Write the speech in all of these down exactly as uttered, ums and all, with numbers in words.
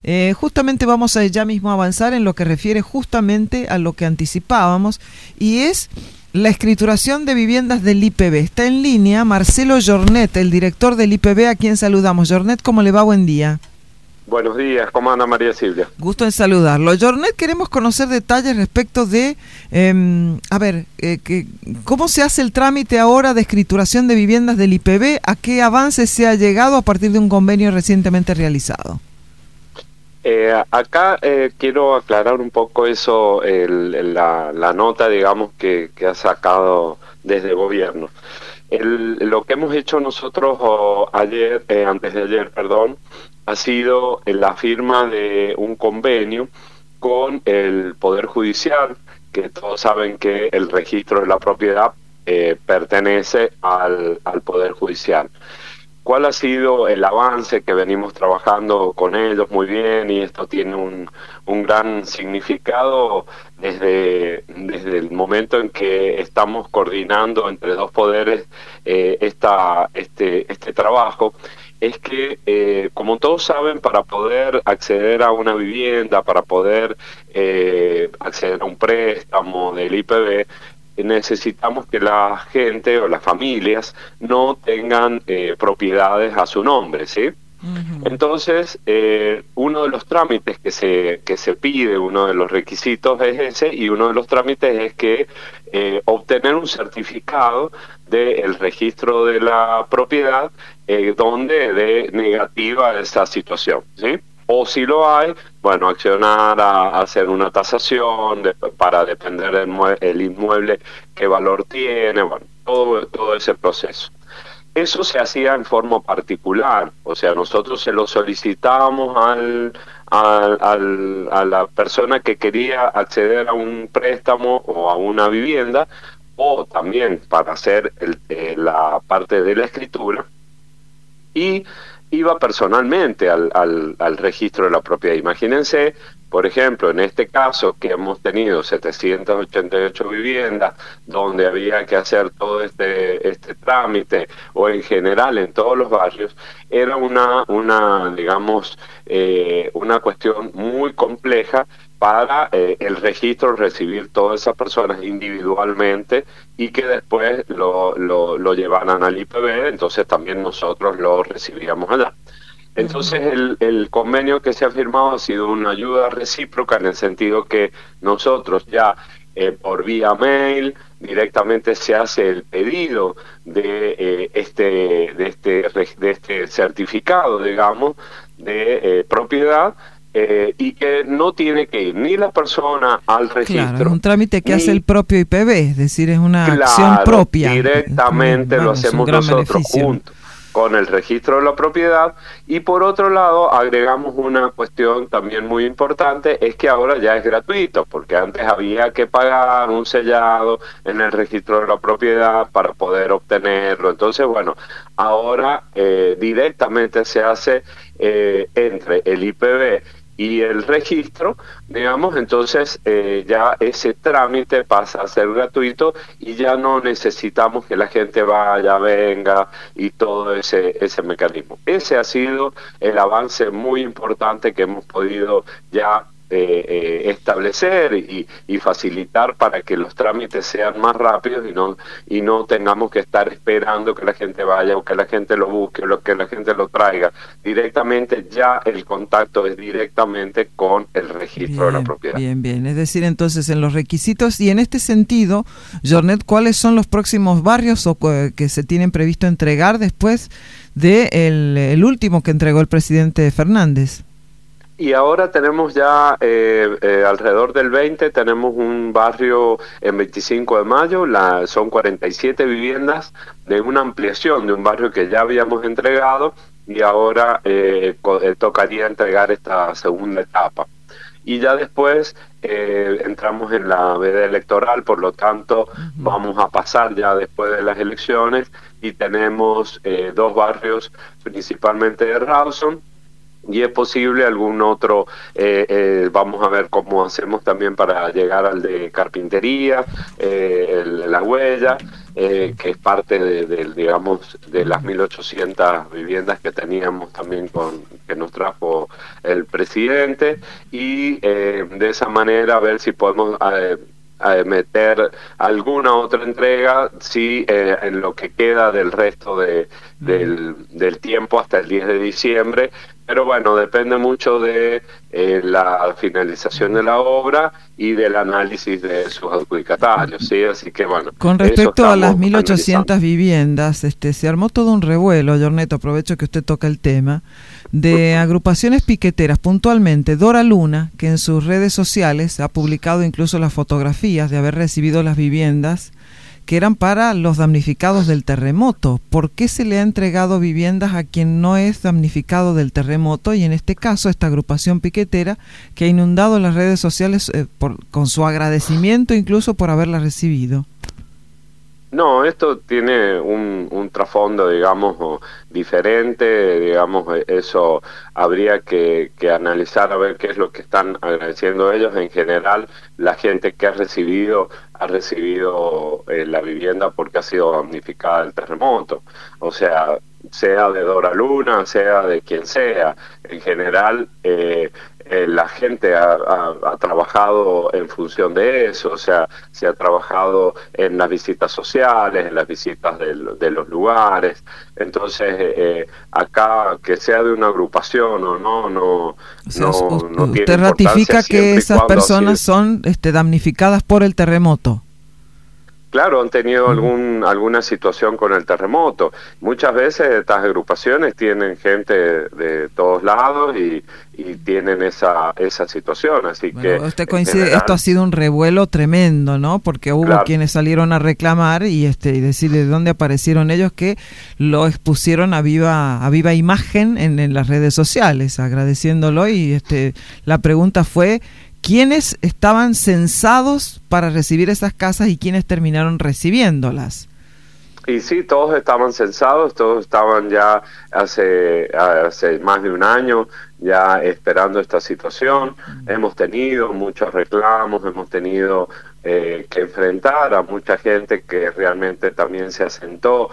Eh, justamente vamos a ya mismo avanzar en lo que refiere justamente a lo que anticipábamos, y es la escrituración de viviendas del I P B. Está en línea Marcelo Jornet, el director del I P B, a quien saludamos. Jornet, ¿cómo le va? Buen día. Buenos días, ¿cómo anda María Silvia? Gusto en saludarlo. Jornet, queremos conocer detalles respecto de, eh, a ver, eh, que, ¿cómo se hace el trámite ahora de escrituración de viviendas del I P B? ¿A qué avances se ha llegado a partir de un convenio recientemente realizado? Eh, acá eh, quiero aclarar un poco eso, el, la, la nota, digamos, que, que ha sacado desde el gobierno. El, lo que hemos hecho nosotros oh, ayer, eh, antes de ayer, perdón, ha sido la firma de un convenio con el Poder Judicial, que todos saben que el registro de la propiedad eh, pertenece al, al Poder Judicial. ¿Cuál ha sido el avance que venimos trabajando con ellos muy bien? Y esto tiene un, un gran significado desde, desde el momento en que estamos coordinando entre dos poderes eh, esta, este, este trabajo. Es que, eh, como todos saben, para poder acceder a una vivienda, para poder eh, acceder a un préstamo del I P B, necesitamos que la gente o las familias no tengan eh, propiedades a su nombre, ¿sí? Uh-huh. Entonces, eh, uno de los trámites que se que se pide, uno de los requisitos es ese, y uno de los trámites es que eh, obtener un certificado del registro de la propiedad eh, donde dé negativa esa situación, ¿sí? O si lo hay, bueno, accionar a, a hacer una tasación de, para depender del mue- el inmueble, qué valor tiene, bueno, todo, todo ese proceso. Eso se hacía en forma particular, o sea, nosotros se lo solicitamos al, al, al, a la persona que quería acceder a un préstamo o a una vivienda, o también para hacer el, eh, la parte de la escritura, y iba personalmente al, al, al registro de la propiedad. Imagínense, por ejemplo, en este caso que hemos tenido setecientas ochenta y ocho viviendas donde había que hacer todo este este trámite, o en general en todos los barrios, era una, una digamos, eh, una cuestión muy compleja para eh, el registro, recibir todas esas personas individualmente y que después lo, lo, lo llevaran al I P B, entonces también nosotros lo recibíamos allá. Entonces el, el convenio que se ha firmado ha sido una ayuda recíproca, en el sentido que nosotros ya eh, por vía mail directamente se hace el pedido de eh, este de este de este certificado, digamos, de eh, propiedad. Eh, y que no tiene que ir ni la persona al registro. Claro, es un trámite que ni, hace el propio I P B, es decir, es una claro, acción propia. Directamente bueno, lo hacemos nosotros juntos con el registro de la propiedad. Y por otro lado, agregamos una cuestión también muy importante, es que ahora ya es gratuito, porque antes había que pagar un sellado en el registro de la propiedad para poder obtenerlo. Entonces, bueno, ahora eh, directamente se hace eh, entre el I P B y el registro, digamos, entonces eh, ya ese trámite pasa a ser gratuito y ya no necesitamos que la gente vaya, venga y todo ese ese mecanismo. Ese ha sido el avance muy importante que hemos podido ya eh, eh, establecer y, y facilitar para que los trámites sean más rápidos y no y no tengamos que estar esperando que la gente vaya o que la gente lo busque o que la gente lo traiga. Directamente ya el contacto es directamente con el registro bien, de la propiedad. Bien, bien. Es decir, entonces en los requisitos, y en este sentido, Jornet, ¿cuáles son los próximos barrios o que se tienen previsto entregar después de el, el último que entregó el presidente Fernández? Y ahora tenemos ya eh, eh, alrededor del veinte, tenemos un barrio en veinticinco de mayo, la, son cuarenta y siete viviendas de una ampliación de un barrio que ya habíamos entregado, y ahora eh, eh, tocaría entregar esta segunda etapa. Y ya después eh, entramos en la veda electoral, por lo tanto uh-huh. vamos a pasar ya después de las elecciones, y tenemos eh, dos barrios principalmente de Rawson, y es posible algún otro, eh, eh, vamos a ver cómo hacemos también para llegar al de carpintería, eh, el, la huella, eh, que es parte de, de, digamos, de las mil ochocientas viviendas que teníamos también con que nos trajo el presidente, y eh, de esa manera a ver si podemos eh, a meter alguna otra entrega, sí, eh, en lo que queda del resto de, del, del tiempo hasta el diez de diciembre, pero bueno, depende mucho de eh, la finalización de la obra y del análisis de sus adjudicatarios, ¿sí? Así que bueno. Con respecto a las mil ochocientas viviendas, este, se armó todo un revuelo, Giornetto, aprovecho que usted toca el tema, de agrupaciones piqueteras, puntualmente Dora Luna, que en sus redes sociales ha publicado incluso las fotografías de haber recibido las viviendas que eran para los damnificados del terremoto. ¿Por qué se le ha entregado viviendas a quien no es damnificado del terremoto? Y en este caso, esta agrupación piquetera que ha inundado las redes sociales eh, por, con su agradecimiento incluso por haberlas recibido. No, esto tiene un, un trasfondo, digamos, diferente, digamos, eso habría que, que analizar a ver qué es lo que están agradeciendo ellos. En general, la gente que ha recibido, ha recibido eh, la vivienda porque ha sido damnificada del terremoto, o sea, sea de Dora Luna, sea de quien sea, en general, eh, Eh, la gente ha, ha, ha trabajado en función de eso, o sea, se ha trabajado en las visitas sociales, en las visitas de, de los lugares. Entonces, eh, acá, que sea de una agrupación o no, no, o sea, no, no usted tiene ratifica que esas personas son este, damnificadas por el terremoto. Claro, han tenido algún alguna situación con el terremoto. Muchas veces estas agrupaciones tienen gente de, de todos lados y, y tienen esa esa situación, así bueno, que usted coincide, general, esto ha sido un revuelo tremendo, ¿no? Porque hubo claro. quienes salieron a reclamar y este y decir de dónde aparecieron ellos, que lo expusieron a viva a viva imagen en, en las redes sociales, agradeciéndolo, y este la pregunta fue: ¿quiénes estaban censados para recibir esas casas y quiénes terminaron recibiéndolas? Y sí, todos estaban censados, todos estaban ya hace, hace más de un año ya esperando esta situación. Mm. Hemos tenido muchos reclamos, hemos tenido eh, que enfrentar a mucha gente que realmente también se asentó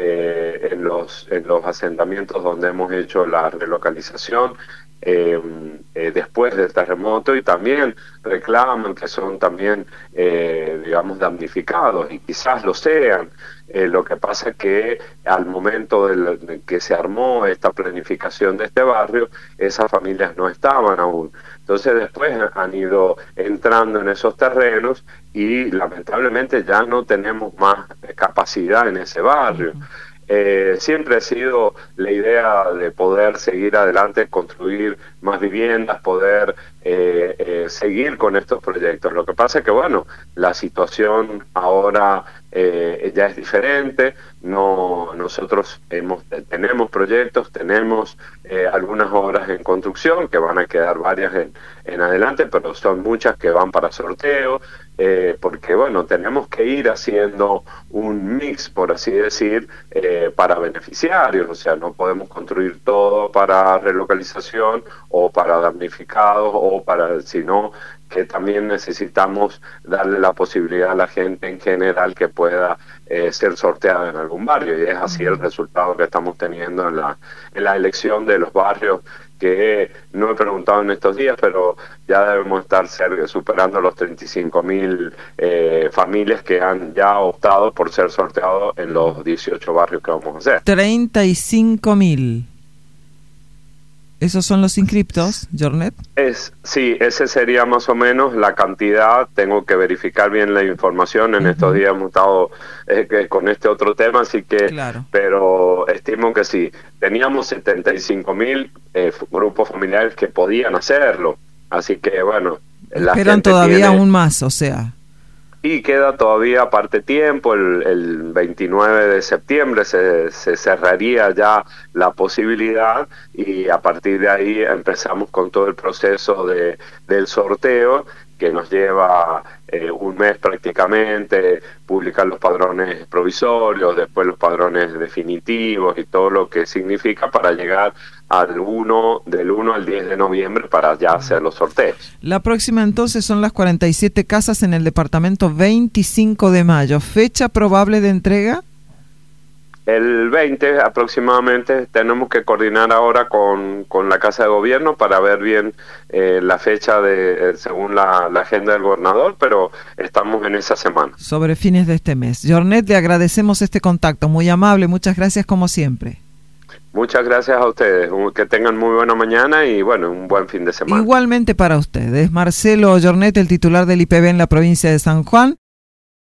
eh, en los, en los asentamientos donde hemos hecho la relocalización. Eh, eh, después del terremoto, y también reclaman que son también, eh, digamos, damnificados, y quizás lo sean. Eh, lo que pasa es que al momento del, de que se armó esta planificación de este barrio, esas familias no estaban aún. Entonces después han ido entrando en esos terrenos y lamentablemente ya no tenemos más capacidad en ese barrio. Eh, siempre ha sido la idea de poder seguir adelante, construir más viviendas, poder eh, eh, seguir con estos proyectos. Lo que pasa es que, bueno, la situación ahora eh, ya es diferente. No, nosotros hemos, tenemos proyectos, tenemos eh, algunas obras en construcción, que van a quedar varias en, en adelante, pero son muchas que van para sorteo. Eh, porque bueno, tenemos que ir haciendo un mix, por así decir, eh, para beneficiarios, o sea, no podemos construir todo para relocalización o para damnificados, o para, sino que también necesitamos darle la posibilidad a la gente en general que pueda eh, ser sorteada en algún barrio, y es así el resultado que estamos teniendo en la, en la elección de los barrios, que no he preguntado en estos días, pero ya debemos estar cerca, superando los treinta y cinco mil eh, familias que han ya optado por ser sorteados en los dieciocho barrios que vamos a hacer. treinta y cinco mil. ¿Esos son los inscriptos, Giornet? Es, sí, ese sería más o menos la cantidad. Tengo que verificar bien la información. En uh-huh. estos días hemos estado eh, con este otro tema, así que, claro. pero estimo que sí. Teníamos setenta y cinco mil eh, grupos familiares que podían hacerlo, así que bueno. La Esperan todavía tiene... aún más, o sea. Y queda todavía aparte tiempo, el, el veintinueve de septiembre se, se cerraría ya la posibilidad, y a partir de ahí empezamos con todo el proceso de del sorteo, que nos lleva eh, un mes prácticamente, publicar los padrones provisorios, después los padrones definitivos y todo lo que significa para llegar al uno, del uno al diez de noviembre para ya hacer los sorteos. La próxima entonces son las cuarenta y siete casas en el departamento veinticinco de mayo. ¿Fecha probable de entrega? El veinte aproximadamente. Tenemos que coordinar ahora con, con la Casa de Gobierno para ver bien eh, la fecha de eh, según la, la agenda del gobernador, pero estamos en esa semana. Sobre fines de este mes. Jornet, le agradecemos este contacto, muy amable, muchas gracias como siempre. Muchas gracias a ustedes, que tengan muy buena mañana y bueno, un buen fin de semana. Igualmente para ustedes. Marcelo Jornet, el titular del I P B en la provincia de San Juan.